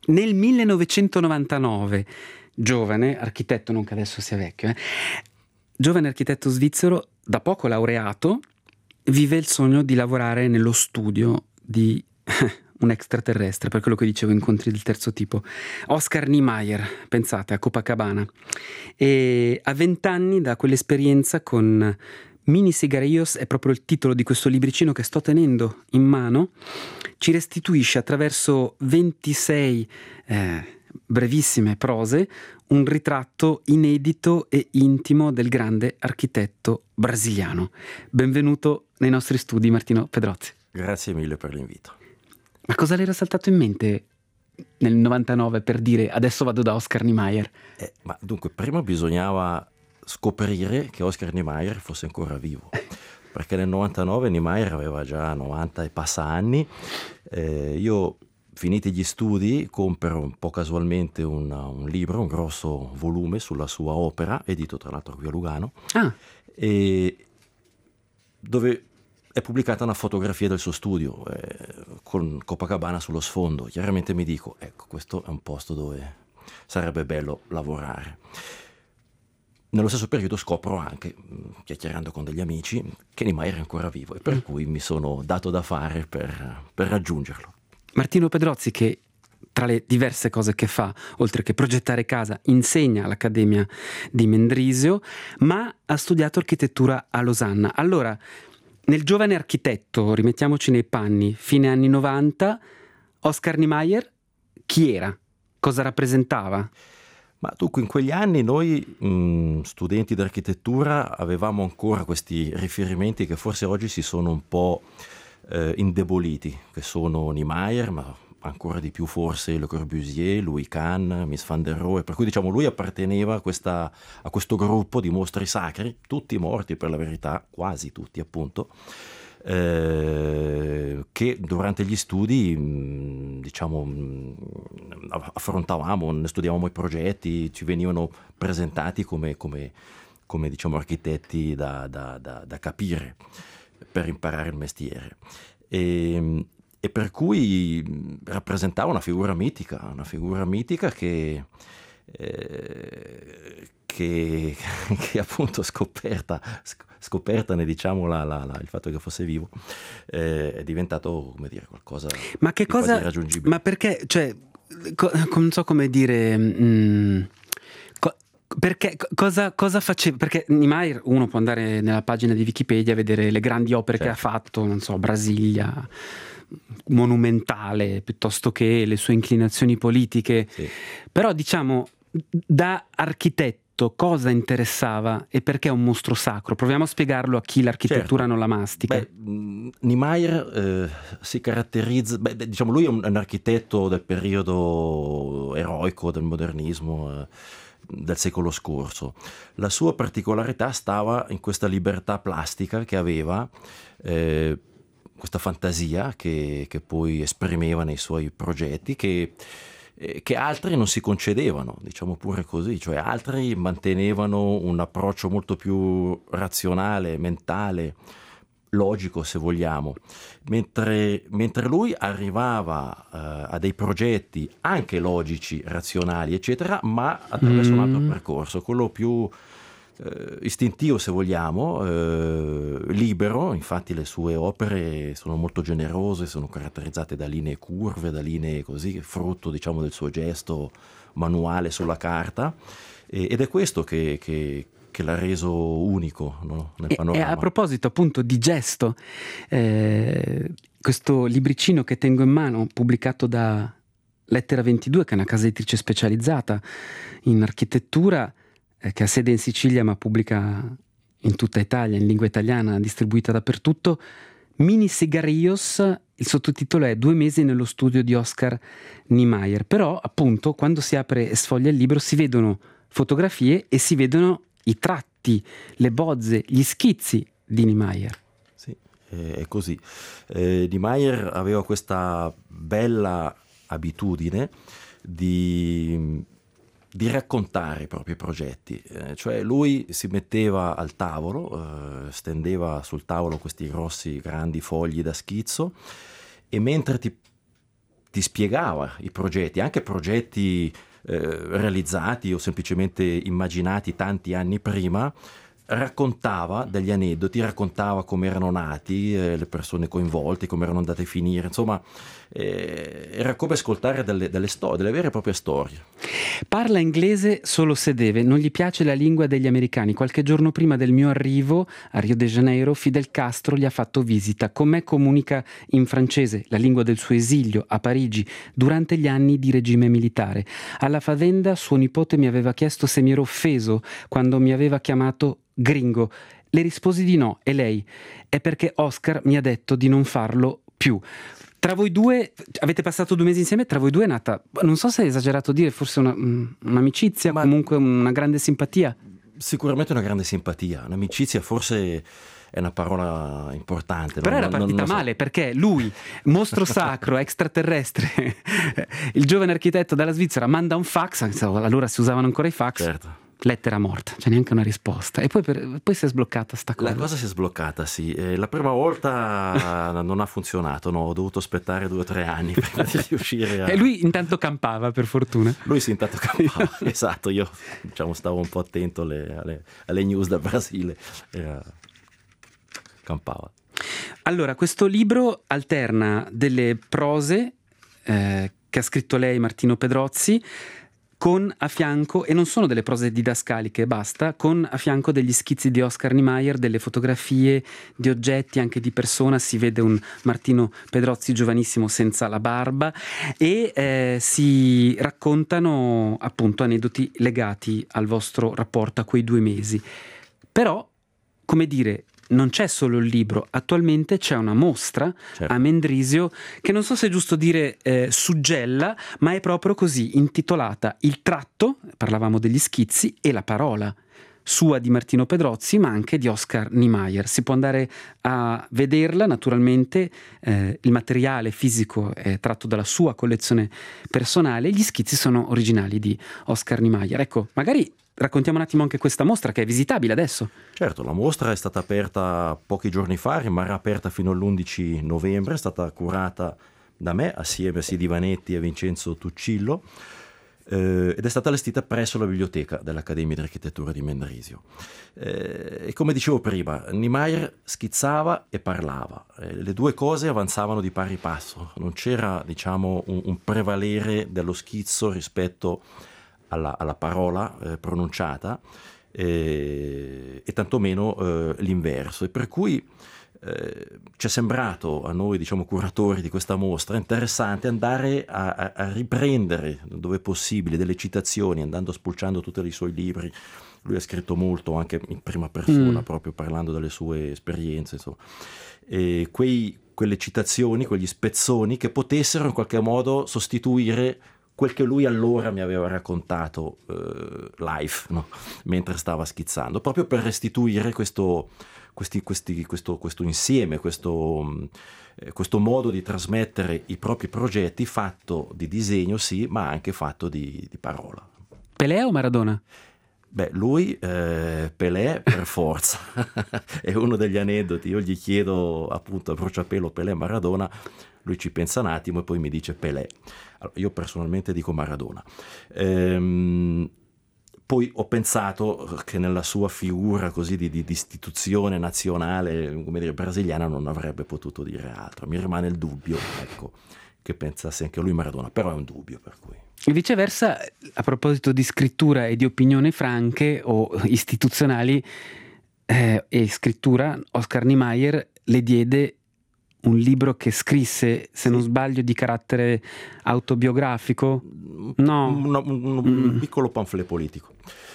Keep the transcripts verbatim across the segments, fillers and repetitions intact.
nel millenovecentonovantanove, giovane architetto, non che adesso sia vecchio, eh, giovane architetto svizzero, da poco laureato, vive il sogno di lavorare nello studio di un extraterrestre, per quello che dicevo, incontri del terzo tipo, Oscar Niemeyer, pensate, a Copacabana. E a vent'anni da quell'esperienza con Mini Cigarillos, è proprio il titolo di questo libricino che sto tenendo in mano, ci restituisce attraverso ventisei eh, brevissime prose un ritratto inedito e intimo del grande architetto brasiliano. Benvenuto nei nostri studi, Martino Pedrozzi. Grazie mille per l'invito. Ma cosa le era saltato in mente nel novantanove per dire adesso vado da Oscar Niemeyer? Eh, ma dunque, prima bisognava scoprire che Oscar Niemeyer fosse ancora vivo, perché nel novantanove Niemeyer aveva già novanta e passa anni. Eh, io, finiti gli studi, compro un po' casualmente un, un libro, un grosso volume sulla sua opera, edito tra l'altro qui a Lugano, Ah. e dove è pubblicata una fotografia del suo studio eh, con Copacabana sullo sfondo. Chiaramente mi dico, ecco, questo è un posto dove sarebbe bello lavorare. Nello stesso periodo scopro anche, chiacchierando con degli amici, che Niemeyer è ancora vivo, e per cui mi sono dato da fare per, per raggiungerlo. Martino Pedrozzi, che tra le diverse cose che fa, oltre che progettare casa, insegna all'Accademia di Mendrisio, ma ha studiato architettura a Losanna. Allora, nel giovane architetto, rimettiamoci nei panni, fine anni novanta, Oscar Niemeyer chi era? Cosa rappresentava? Ma dunque, in quegli anni noi mh, studenti d'architettura avevamo ancora questi riferimenti che forse oggi si sono un po' eh, indeboliti, che sono Niemeyer, ma ancora di più forse Le Corbusier, Louis Kahn, Mies van der Rohe, per cui diciamo lui apparteneva a, questa, a questo gruppo di mostri sacri, tutti morti per la verità, quasi tutti appunto, eh, che durante gli studi mh, diciamo mh, affrontavamo, ne studiavamo i progetti, ci venivano presentati come, come, come diciamo architetti da, da, da, da capire per imparare il mestiere. E, e per cui rappresentava una figura mitica, una figura mitica che, eh, che, che appunto scoperta, scopertane diciamo la, la, la, il fatto che fosse vivo, eh, è diventato, come dire, qualcosa ma che di cosa, quasi irraggiungibile. Ma perché, cioè, co, non so come dire... Mh, co, perché cosa, cosa faceva? Perché Niemeyer, uno può andare nella pagina di Wikipedia a vedere le grandi opere certo. che ha fatto, non so, Brasilia, monumentale, piuttosto che le sue inclinazioni politiche. Sì. Però diciamo, da architetto cosa interessava e perché è un mostro sacro? Proviamo a spiegarlo a chi l'architettura certo. non la mastica. Beh, Niemeyer eh, si caratterizza, beh, diciamo lui è un, un architetto del periodo eroico del modernismo eh, del secolo scorso. La sua particolarità stava in questa libertà plastica che aveva, eh, questa fantasia che, che poi esprimeva nei suoi progetti, che, eh, che altri non si concedevano, diciamo pure così, cioè altri mantenevano un approccio molto più razionale, mentale, logico se vogliamo, mentre, mentre lui arrivava uh, a dei progetti anche logici, razionali eccetera, ma attraverso mm. un altro percorso, quello più Uh, istintivo se vogliamo, uh, libero. Infatti le sue opere sono molto generose, sono caratterizzate da linee curve, da linee così, frutto diciamo del suo gesto manuale sulla carta, e, ed è questo che, che, che l'ha reso unico, no? Nel panorama. E, e a proposito appunto di gesto, eh, questo libricino che tengo in mano, pubblicato da Lettera ventidue, che è una casa editrice specializzata in architettura, che ha sede in Sicilia ma pubblica in tutta Italia, in lingua italiana, distribuita dappertutto, Mini Cigarillos, il sottotitolo è Due mesi nello studio di Oscar Niemeyer. Però appunto quando si apre e sfoglia il libro si vedono fotografie e si vedono i tratti, le bozze, gli schizzi di Niemeyer. Sì, è così. eh, Niemeyer aveva questa bella abitudine di di raccontare i propri progetti, eh, cioè lui si metteva al tavolo, eh, stendeva sul tavolo questi grossi grandi fogli da schizzo, e mentre ti ti spiegava i progetti, anche progetti eh, realizzati o semplicemente immaginati tanti anni prima, raccontava degli aneddoti, raccontava come erano nati, eh, le persone coinvolte, come erano andate a finire, insomma eh, era come ascoltare delle, delle storie, delle vere e proprie storie. Parla inglese solo se deve, non gli piace la lingua degli americani. Qualche giorno prima del mio arrivo a Rio de Janeiro, Fidel Castro gli ha fatto visita. Con me comunica in francese, la lingua del suo esilio a Parigi, durante gli anni di regime militare. Alla Favenda suo nipote mi aveva chiesto se mi ero offeso quando mi aveva chiamato gringo. Le risposi di no, e lei: è perché Oscar mi ha detto di non farlo più. Tra voi due, avete passato due mesi insieme, tra voi due è nata, non so se è esagerato dire, forse una, un'amicizia, ma comunque una grande simpatia. Sicuramente una grande simpatia, un'amicizia forse è una parola importante. Però non, era partita non, non so. male, perché lui, mostro sacro, extraterrestre, il giovane architetto dalla Svizzera, manda un fax, allora si usavano ancora i fax. Certo. Lettera morta, c'è neanche una risposta. E poi, per, poi si è sbloccata sta cosa. La cosa si è sbloccata, sì. Eh, la prima volta non ha funzionato, no, ho dovuto aspettare due o tre anni prima di riuscire a... E lui intanto campava, per fortuna. Lui sì, intanto campava, esatto. Io, diciamo, stavo un po' attento alle, alle, alle news da Brasile. Era... Campava. Allora, questo libro alterna delle prose eh, che ha scritto lei, Martino Pedrozzi, con a fianco, e non sono delle prose didascaliche e basta, con a fianco degli schizzi di Oscar Niemeyer, delle fotografie di oggetti, anche di persona. Si vede un Martino Pedrozzi giovanissimo senza la barba, e eh, si raccontano appunto aneddoti legati al vostro rapporto a quei due mesi. Però, come dire, non c'è solo il libro, attualmente c'è una mostra, certo, a Mendrisio, che non so se è giusto dire eh, suggella, ma è proprio così, intitolata Il tratto, parlavamo degli schizzi, e la parola, sua di Martino Pedrozzi, ma anche di Oscar Niemeyer. Si può andare a vederla, naturalmente eh, il materiale fisico è tratto dalla sua collezione personale, gli schizzi sono originali di Oscar Niemeyer. Ecco, magari raccontiamo un attimo anche questa mostra, che è visitabile adesso. Certo, la mostra è stata aperta pochi giorni fa, rimarrà aperta fino all'undici novembre, è stata curata da me assieme a Sidi Vanetti e Vincenzo Tuccillo, eh, ed è stata allestita presso la biblioteca dell'Accademia di Architettura di Mendrisio. Eh, e come dicevo prima, Niemeyer schizzava e parlava, eh, le due cose avanzavano di pari passo, non c'era, diciamo, un, un prevalere dello schizzo rispetto alla, alla parola eh, pronunciata, eh, e tantomeno eh, l'inverso, e per cui eh, ci è sembrato a noi, diciamo, curatori di questa mostra, interessante andare a, a, a riprendere dove possibile delle citazioni, andando spulciando tutti i suoi libri. Lui ha scritto molto anche in prima persona, mm. proprio parlando delle sue esperienze, insomma. E quei, quelle citazioni, quegli spezzoni che potessero in qualche modo sostituire quel che lui allora mi aveva raccontato eh, live, no? Mentre stava schizzando, proprio per restituire questo, questi, questi, questo, questo insieme, questo, eh, questo modo di trasmettere i propri progetti, fatto di disegno sì, ma anche fatto di, di parola. Pelé o Maradona? Beh, lui, eh, Pelé per forza, è uno degli aneddoti. Io gli chiedo appunto a bruciapelo Pelé, Maradona, lui ci pensa un attimo e poi mi dice Pelé. Allora, io personalmente dico Maradona. Ehm, poi ho pensato che nella sua figura così di, di, di istituzione nazionale, come dire, brasiliana, non avrebbe potuto dire altro. Mi rimane il dubbio, ecco, che pensasse anche lui Maradona, però è un dubbio, per cui... E viceversa, a proposito di scrittura e di opinioni franche o istituzionali eh, e scrittura, Oscar Niemeyer le diede un libro che scrisse, se non sbaglio, di carattere autobiografico? No. Un, un, un mm. piccolo pamphlet politico.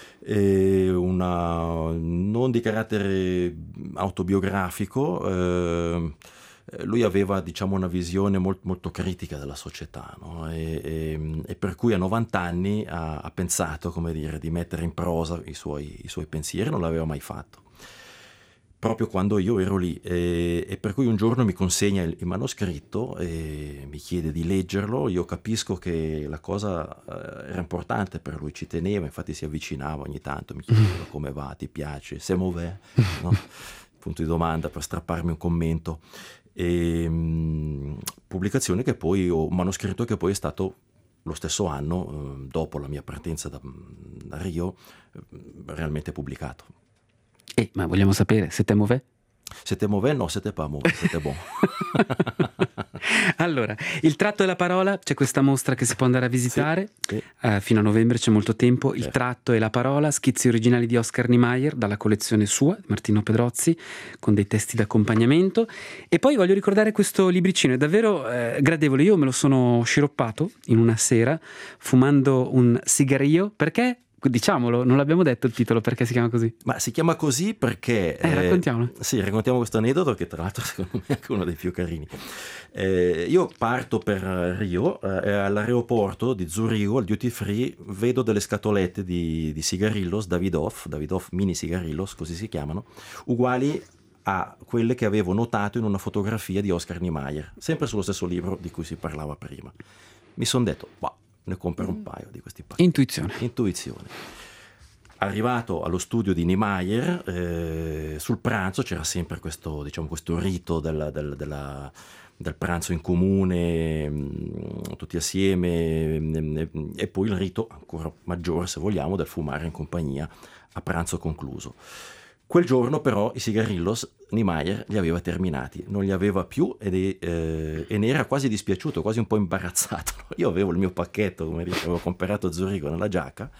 E una, non di carattere autobiografico. Eh, lui aveva, diciamo, una visione molto, molto critica della società, no? e, e, e per cui a novanta anni ha, ha pensato, come dire, di mettere in prosa i suoi, i suoi pensieri. Non l'aveva mai fatto, proprio quando io ero lì, e, e per cui un giorno mi consegna il, il manoscritto e mi chiede di leggerlo. Io capisco che la cosa eh, era importante per lui, ci teneva, infatti si avvicinava ogni tanto, mi chiedeva come va, ti piace, se muove, no? Punto di domanda per strapparmi un commento. E, mh, pubblicazione che poi, o manoscritto che poi è stato lo stesso anno, eh, dopo la mia partenza da, da Rio, eh, realmente pubblicato. Eh, ma vogliamo sapere, siete mauvais? Siete mauvais? No, siete pas mauvais, siete bon. Allora, il tratto e la parola, c'è questa mostra che si può andare a visitare, Sì, sì. eh, fino a novembre c'è molto tempo. Il Certo. tratto e la parola, schizzi originali di Oscar Niemeyer dalla collezione sua, Martino Pedrozzi, con dei testi d'accompagnamento. E poi voglio ricordare questo libricino, è davvero eh, gradevole. Io me lo sono sciroppato in una sera fumando un sigarillo, perché, diciamolo, non l'abbiamo detto il titolo, perché si chiama così. Ma si chiama così perché... Eh, raccontiamolo. Sì, raccontiamo questo aneddoto che tra l'altro secondo me è anche uno dei più carini. Eh, io parto per Rio eh, e all'aeroporto di Zurigo, al duty free, vedo delle scatolette di, di sigarillos Davidoff, Davidoff mini sigarillos, così si chiamano, uguali a quelle che avevo notato in una fotografia di Oscar Niemeyer, sempre sullo stesso libro di cui si parlava prima. Mi sono detto, bah, ne compro un paio di questi pacchi. Intuizione. Intuizione. Arrivato allo studio di Niemeyer, eh, sul pranzo c'era sempre questo, diciamo, questo rito della, del, della, del pranzo in comune, mh, tutti assieme, mh, e poi il rito ancora maggiore, se vogliamo, del fumare in compagnia a pranzo concluso. Quel giorno però i sigarillos Niemeyer li aveva terminati, non li aveva più ed, eh, e ne era quasi dispiaciuto, quasi un po' imbarazzato. Io avevo il mio pacchetto, come dicevo, avevo comprato a Zurigo nella giacca,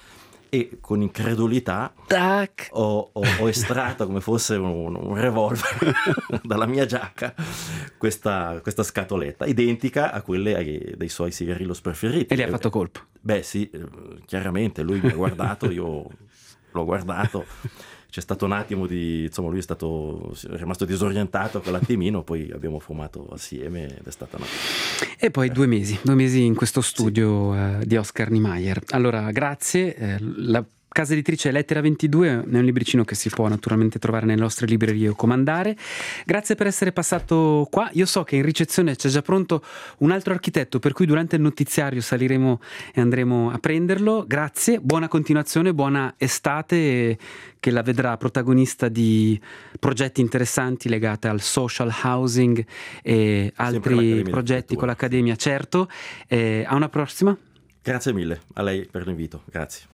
e con incredulità Tac. ho, ho, ho estratto come fosse un, un revolver dalla mia giacca questa, questa scatoletta, identica a quelle ai- dei suoi sigarillos preferiti. E le ha fatto colpo. Beh sì, eh, chiaramente lui mi ha guardato, io l'ho guardato, c'è stato un attimo di, insomma lui è stato è rimasto disorientato quell'attimino, poi abbiamo fumato assieme ed è stata una... E poi due mesi, due mesi in questo studio eh, di Oscar Niemeyer. Allora, grazie. Eh, la casa editrice Lettera ventidue è un libricino che si può naturalmente trovare nelle nostre librerie o comandare. Grazie per essere passato qua. Io so che in ricezione c'è già pronto un altro architetto, per cui durante il notiziario saliremo e andremo a prenderlo. Grazie, buona continuazione, buona estate, che la vedrà protagonista di progetti interessanti legati al social housing e altri l'Accademia di progetti Architettura. con l'Accademia, certo. Eh, a una prossima. Grazie mille a lei per l'invito, grazie.